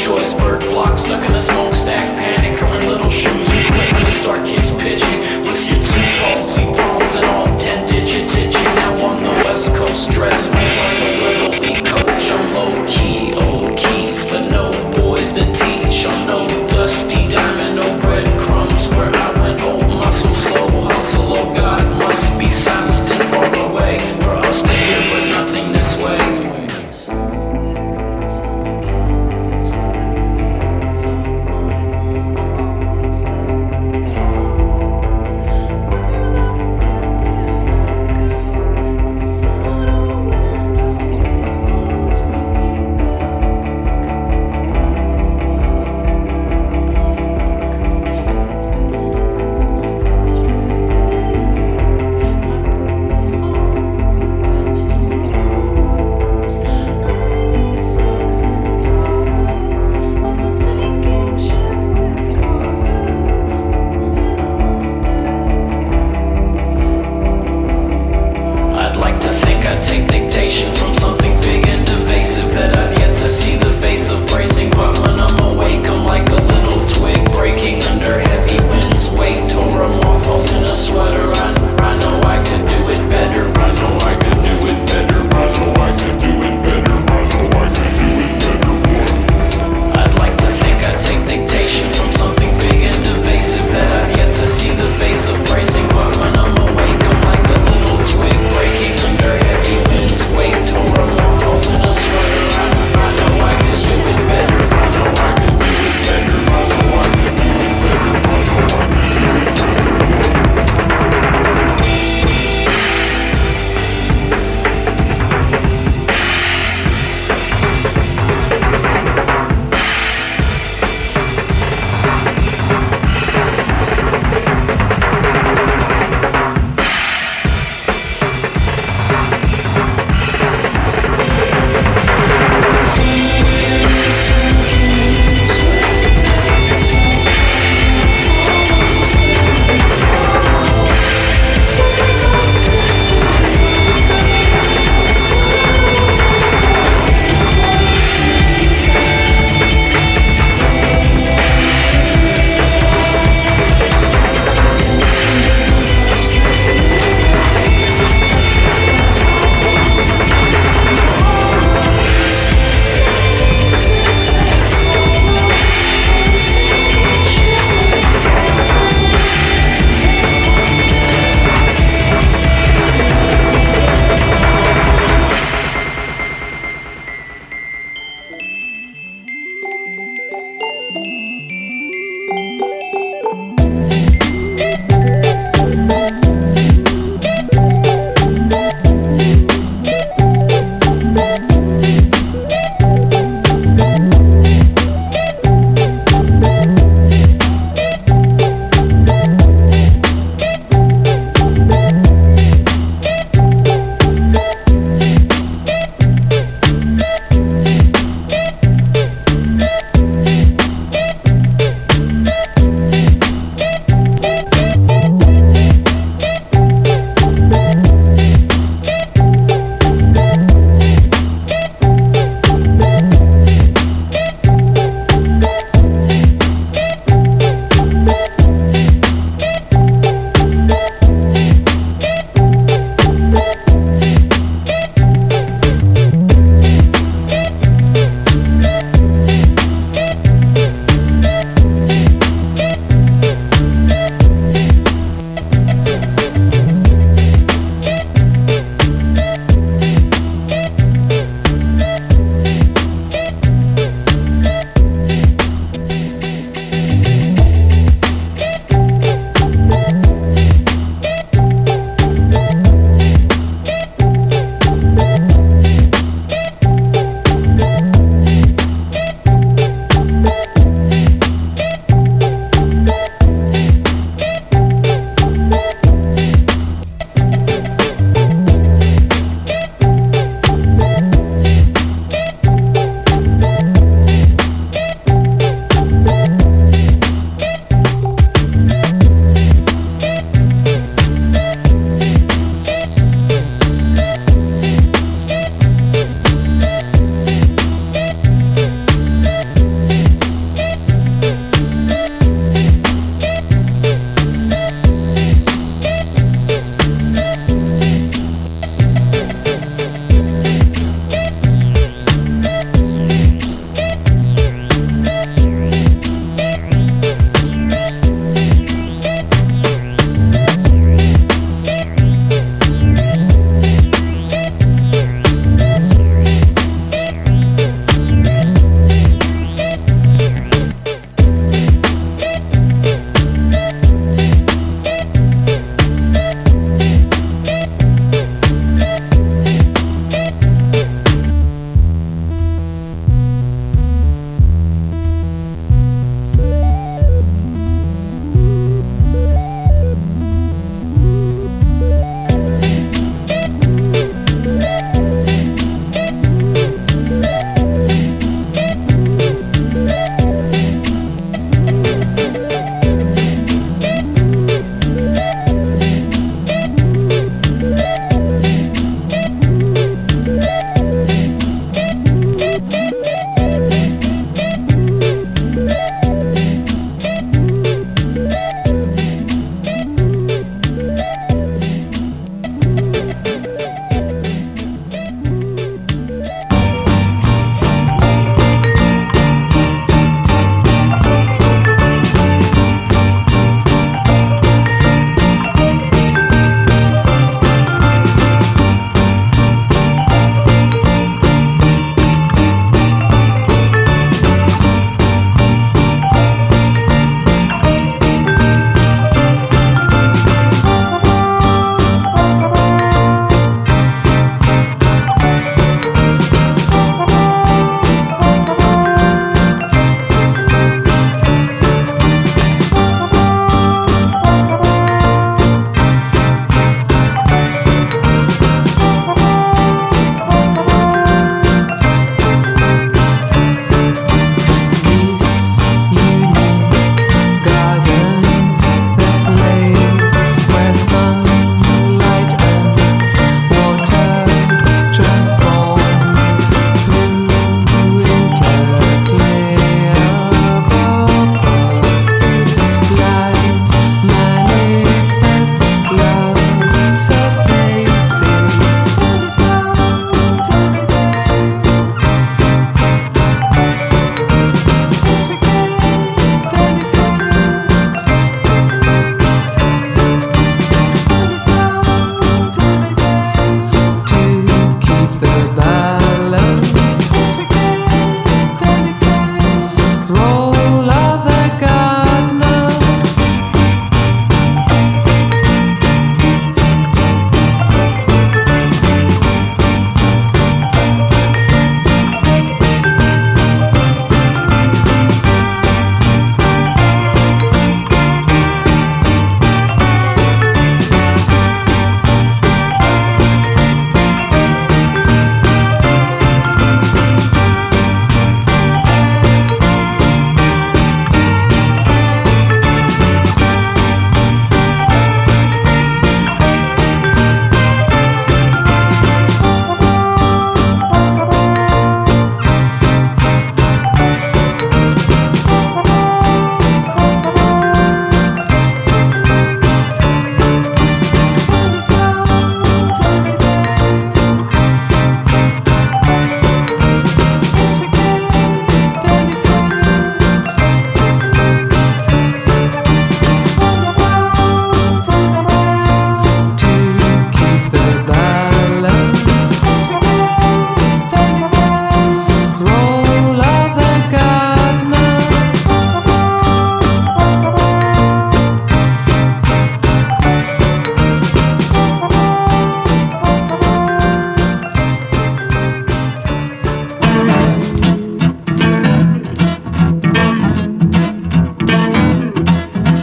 choice, bird flock stuck in a smokestack, panic, throwing little shoes. We quit when the start kids pitching with your two palsy palms and all 10 digits itching. Now on the west coast, dressed like a little league coach. I'm low key, old keys, but no boys to teach. I'm no dusty diamond, no breadcrumbs. Where I went, old muscle, slow hustle. Oh God, must be silent and far away for us to hear, but nothing this way. Where the fuck do you go? So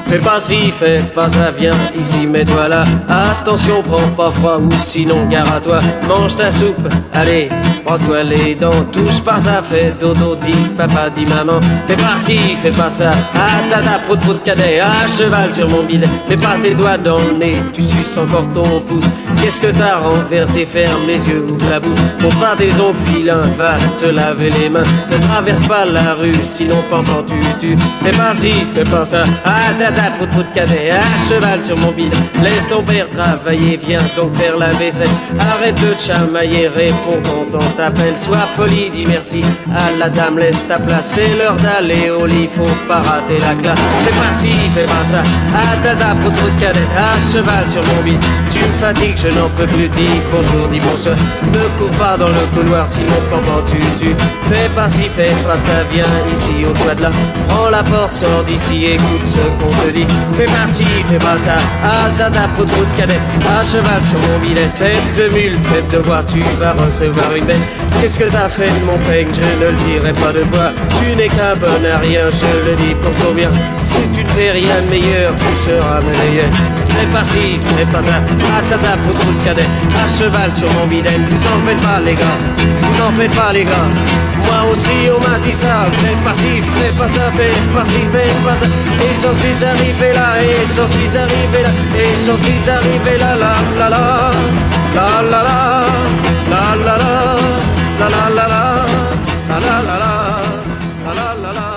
Fais pas ci, fais pas ça, viens ici, mets-toi là. Attention, prends pas froid ou sinon gare à toi. Mange ta soupe, allez, brosse-toi les dents. Touche pas ça, fais dodo, dis papa, dis maman. Fais pas ci, fais pas ça, ah tata, prout prout cadet, à cheval sur mon bidet. Mets pas tes doigts dans le nez, tu suces encore ton pouce. Qu'est-ce que t'as renversé, ferme les yeux, ouvre la bouche. Pour pas des ongles vilains, va te laver les mains. Ne traverse pas la rue, sinon pendant tu. Fais pas ci, fais pas ça, ah tata, prout prout cadet, à cheval sur mon bidet. Laisse ton père travailler, viens donc faire la vaisselle. Arrête de te chamailler, réponds quand on t'appelle. Sois poli, dis merci à la dame, laisse ta place. C'est l'heure d'aller au lit, faut pas rater la classe. Fais pas ci, fais pas ça, ah tata, prout prout cadet, à cheval sur mon bidet. Tu me fatigues, je n'en peux plus, dis bonjour, dis bonsoir. Ne cours pas dans le couloir, sinon pendant tu. Fais pas ci, fais pas ça, viens ici au toit de là. Prends la porte, sors d'ici, écoute ce qu'on te dit. Fais pas ci, fais pas ça, ah tata, prout prout cadet, à cheval sur mon bidet. Tête de mule, tête de bois, tu vas recevoir une bête. Qu'est-ce que t'as fait de mon peigne, je ne le dirai pas de toi. Tu n'es qu'un bon à rien, je le dis pour ton bien. Si tu ne fais rien de meilleur, tu seras meilleur. Fais pas ci, fais pas ça, ah tata, prout prout cadet, à cheval sur mon bidet. Vous en faites pas les gars, vous en faites pas les gars. Moi aussi on m'a dit ça, fais pas ci, fais pas ça, fais pas ci, fais pas ça. Et j'en suis arrivé là, et j'en suis arrivé là, et j'en suis arrivé là, la la la, la la la, la la la, la la la, la la la, la la la la.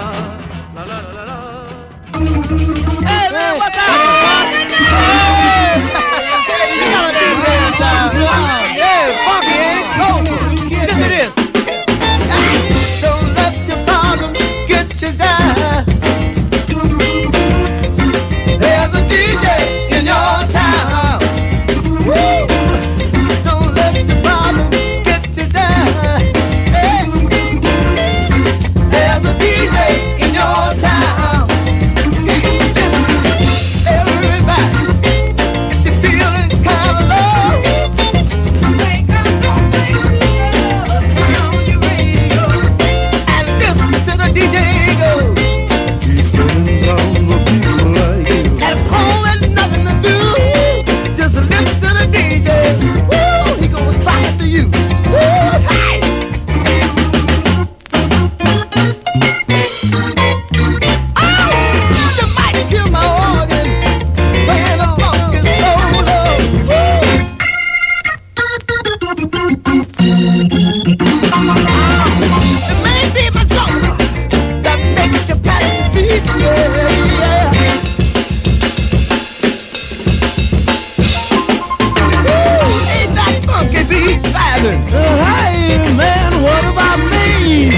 Hey man, what's up? Yeah, funky, ain't it? Cold. Listen to this. Don't let your problem get you down. There's a DJ in your town. Woo! Don't let your problem get you down. Hey. There's a DJ in your town. Listen, everybody, if you're feeling kind of low, and listen to the DJ go. He's spinning on the people like you. At home and nothing to do, just listen to the DJ. Woo, he gonna sock it to you. Woo, hey! Oh, you might hear my organ playing a funky solo. Woo! It may be my song that makes you pat your feet, yeah. Woo, ain't that funky beat vibing? Hey man, what about me?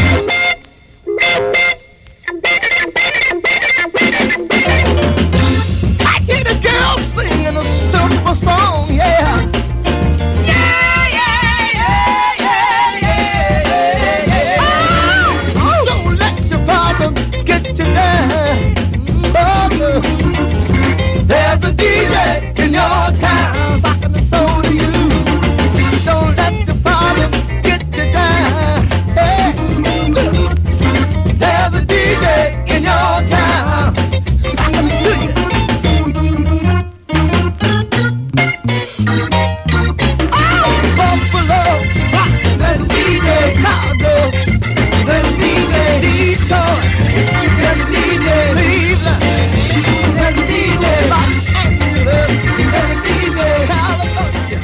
I hear the girl singing a simple song, yeah. Yeah, yeah, yeah, yeah, yeah, yeah, yeah. Oh, don't let your problem get you down. Oh, there's a DJ in your town rocking the soul to you. Don't let the problem get you down. Hey, there's a DJ in your town rocking to you. Oh, Buffalo, rock, there's a DJ Chicago, there's a DJ Detroit, there's a DJ Cleveland, there's a DJ Los Angeles, there's a DJ California.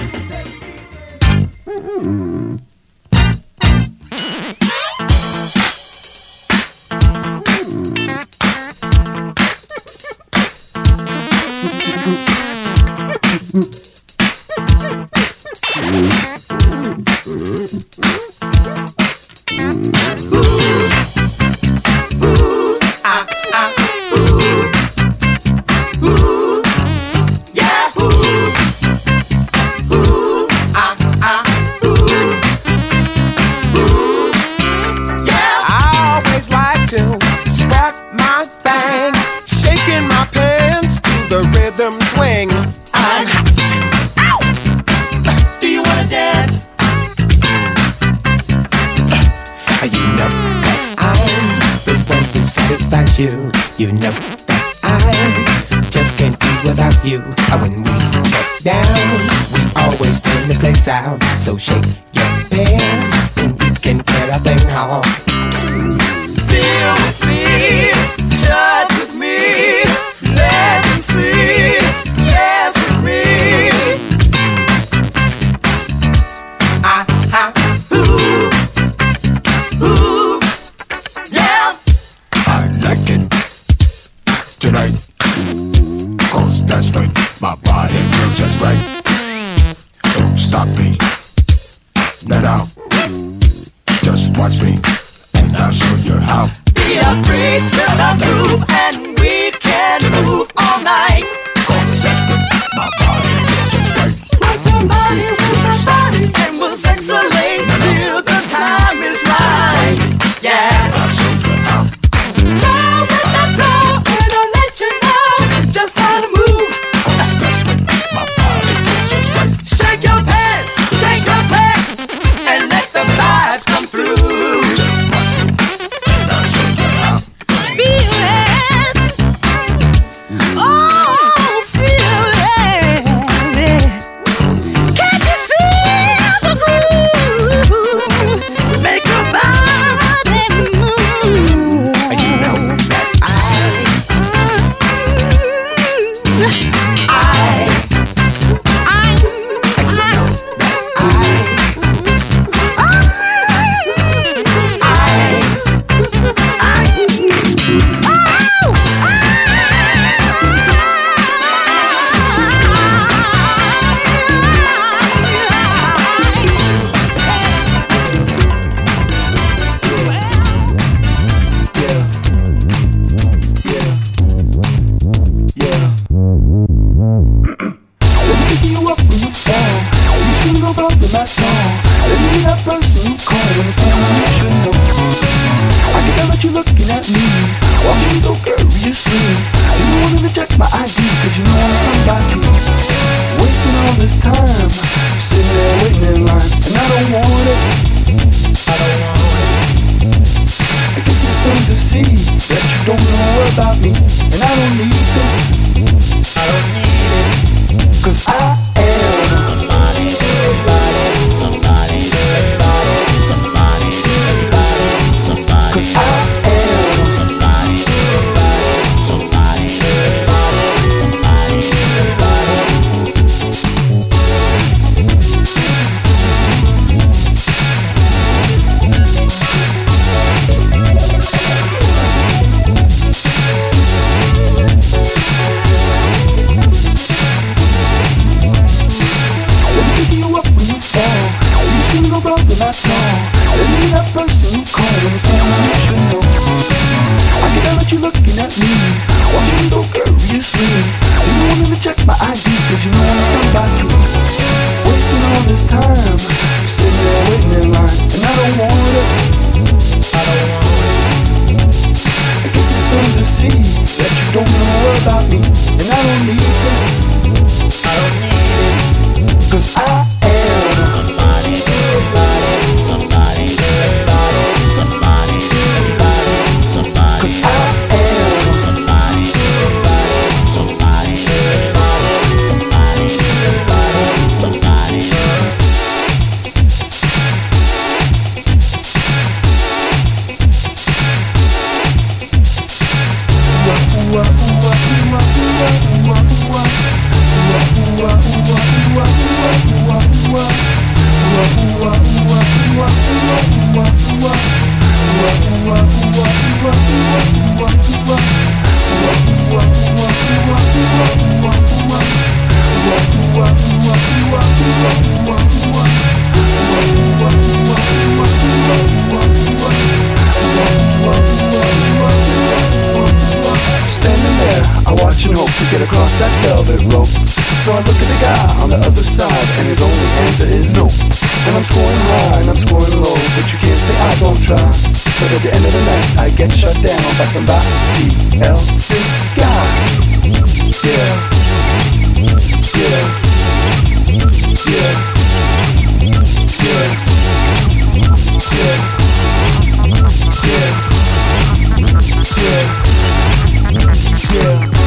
I always like to spark my thing, shaking my pants to the rhythm swing. I'm hot. Ow! Do you wanna dance? You know that I'm the one who satisfies you. You know that I just can't do without you. When we get down, we always turn the place out. So shake your pants and you can get a thing off. Feel with me, touch with me, let them see, yes with me. Ooh, ooh, yeah. I like it tonight, 'cause that's right, my body feels just right. Don't stop me, now, just watch me, and I'll show you how. Be a freak to the groove, and we can move all night. 'Cause that's right, my body feels just right. Rock your body with my body, and we'll sexolate till the time is right. Yeah. I'll show you how. Now let that blow, and I'll let you know just how to move. 'Cause that's right, my body feels just right. Shake your pants, and let the vibes come through. Just watch me, and I'll show you how. Feel it, oh, feel it. Can't you feel the groove? Make your body move. You know that Yeah.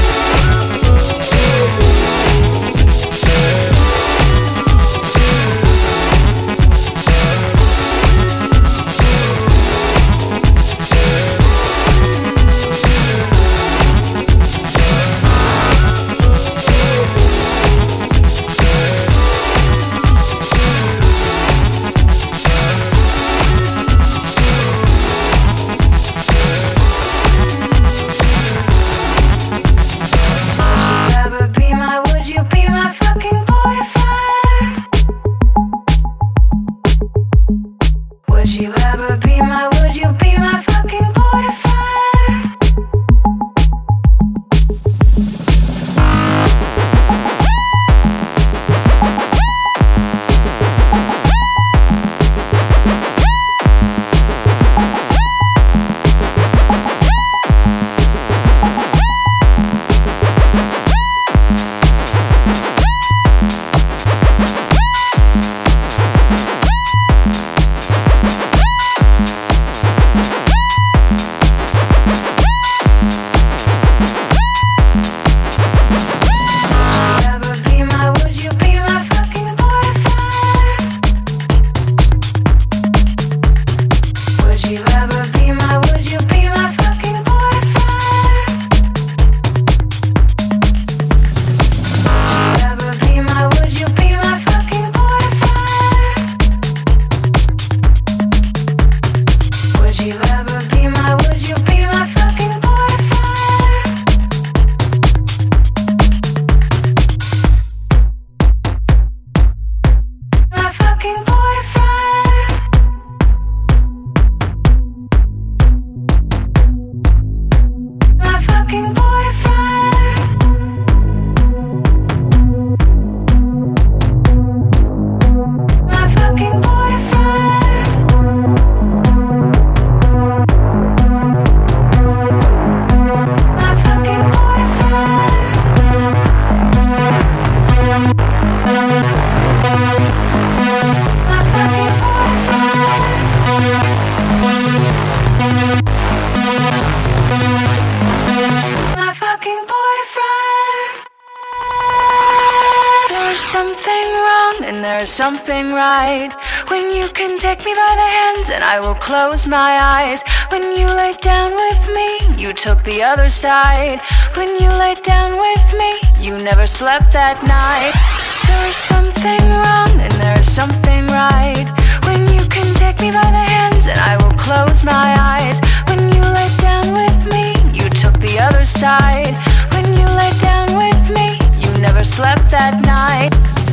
then there's something right. When you can take me by the hands and I will close my eyes. When you laid down with me, you took the other side. When you laid down with me, you never slept that night. There's something wrong and there's something right. When you can take me by the hands and I will close my eyes. When you laid down with me, you took the other side. When you laid down with me, you never slept that night.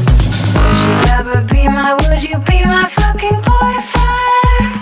Would you ever be my, would you be my fucking boyfriend?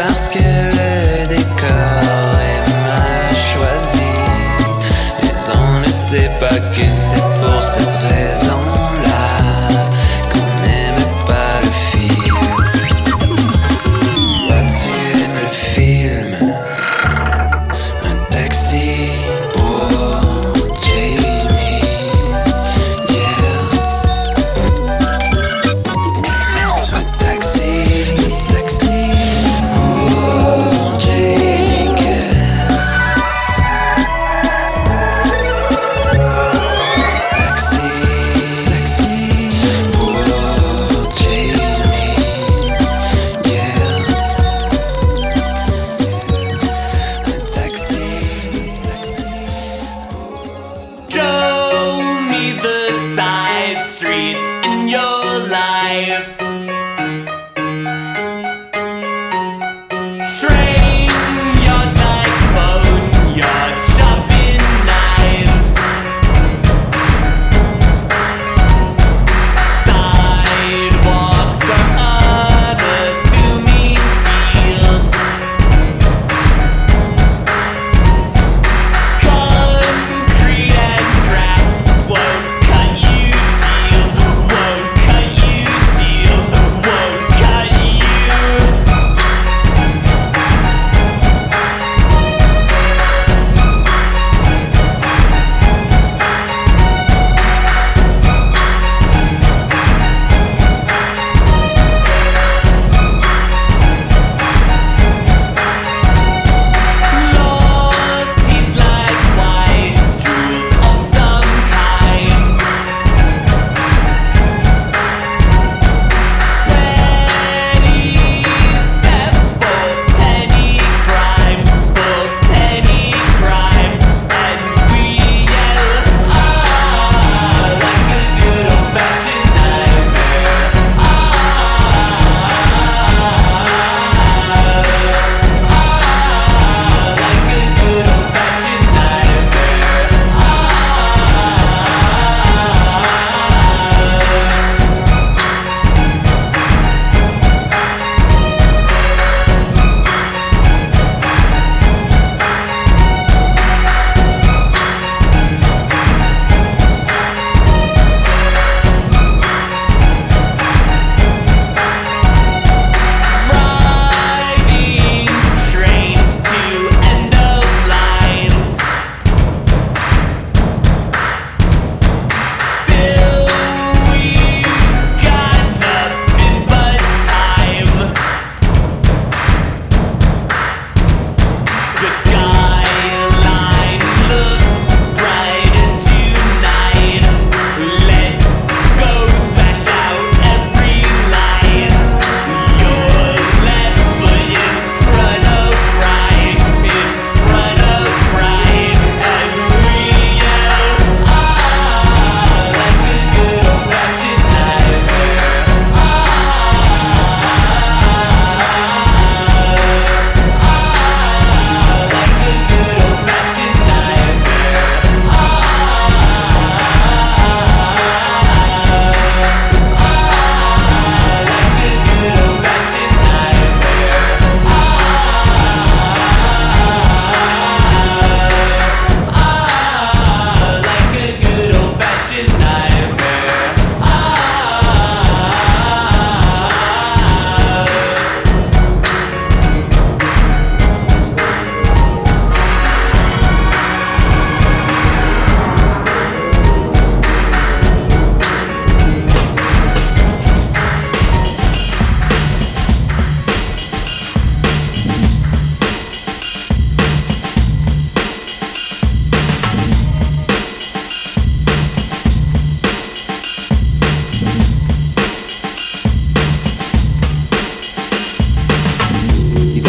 que le décor est mal choisi. Les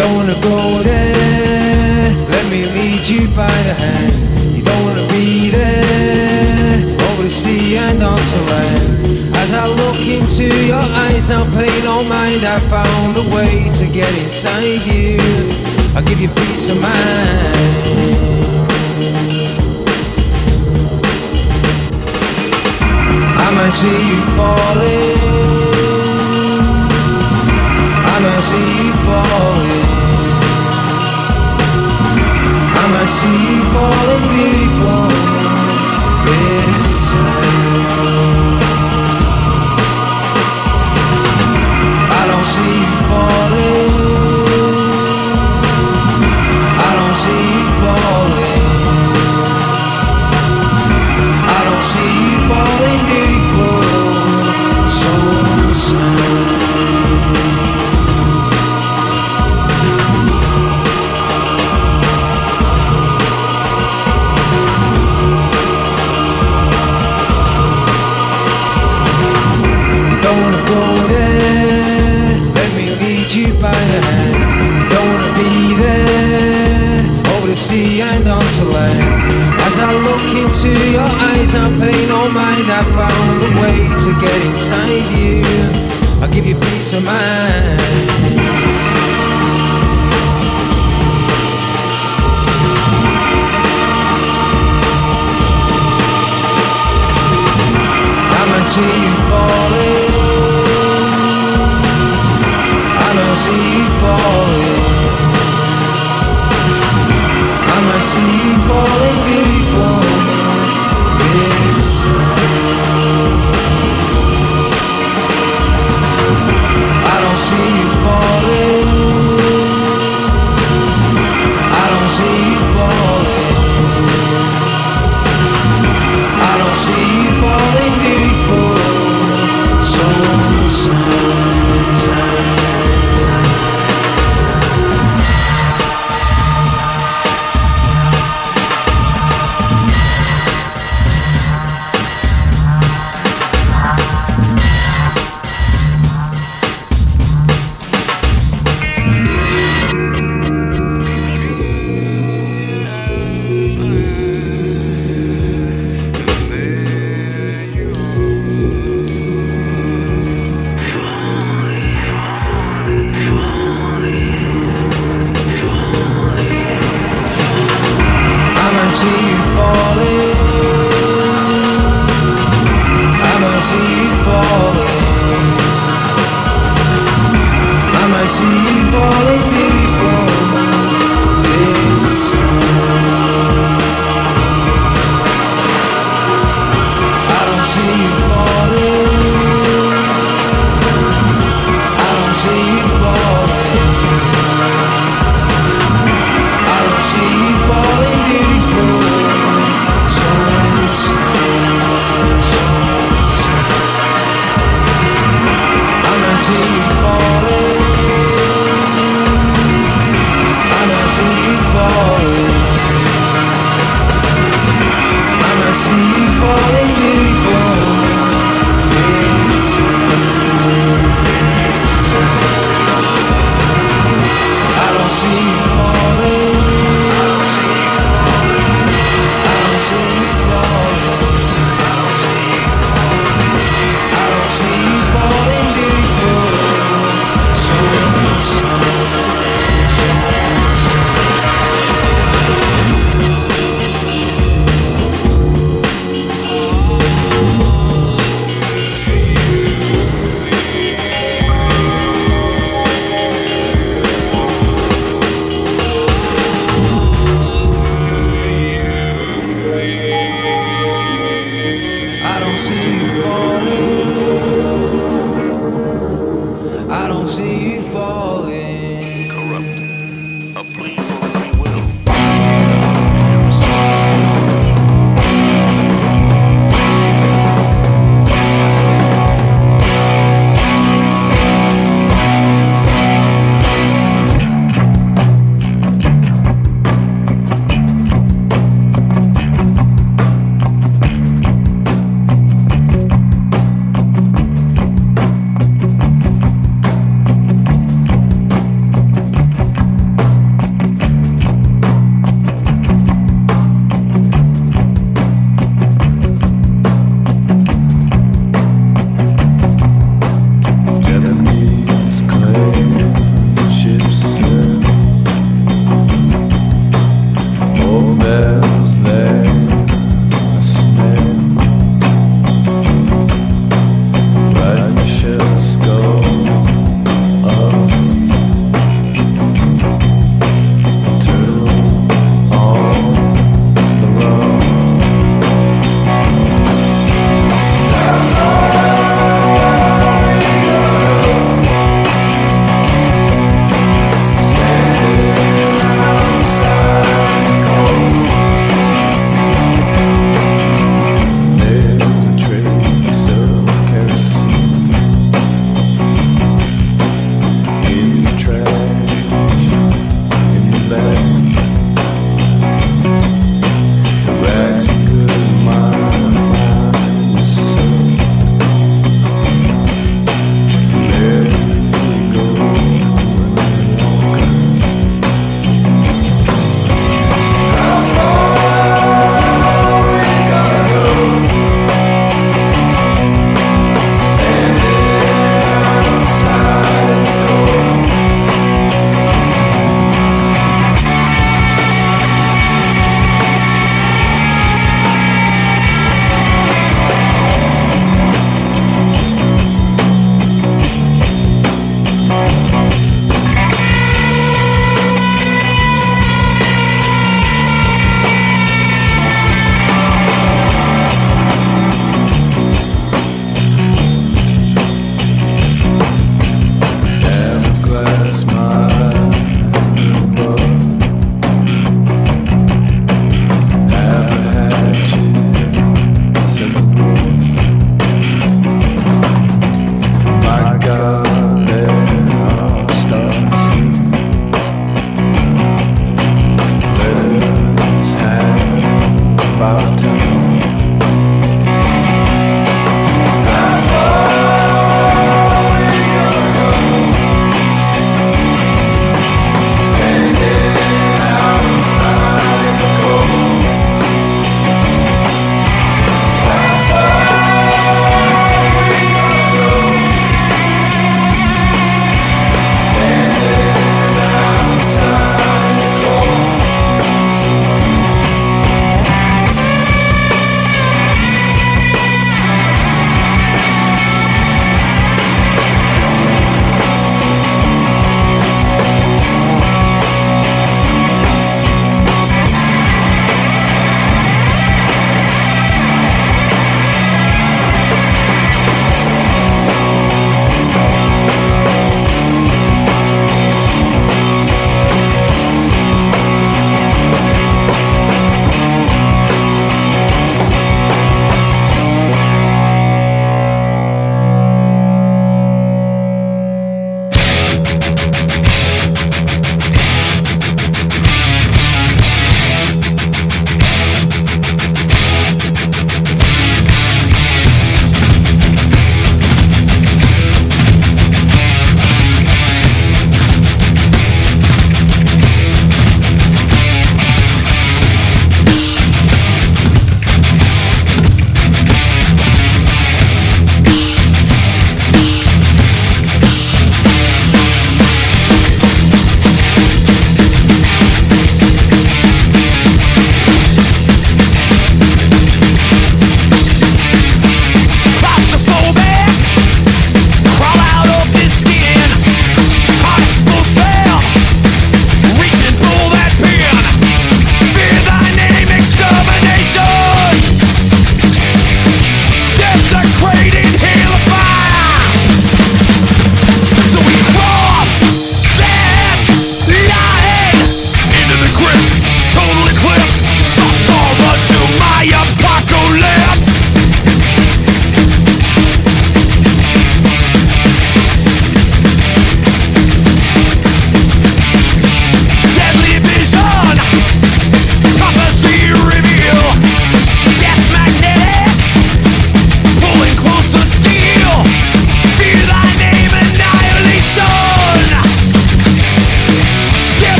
don't wanna go there, let me lead you by the hand. You don't wanna be there, over the sea and onto land. As I look into your eyes, I'll pay no mind. I found a way to get inside you. I'll give you peace of mind. I might see you falling, I might see you falling, I might see you falling before this time. I don't see you falling, I don't see you falling, I don't see you falling before some time. You by the hand. You don't wanna be there, over the sea and onto land. As I look into your eyes, I pay no mind. I found a way to get inside you. I'll give you peace of mind. I might see you falling, I might see you falling, I might see you falling before this time. I don't see you falling, I don't see you falling, I don't see you falling before some time.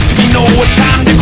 We know what time to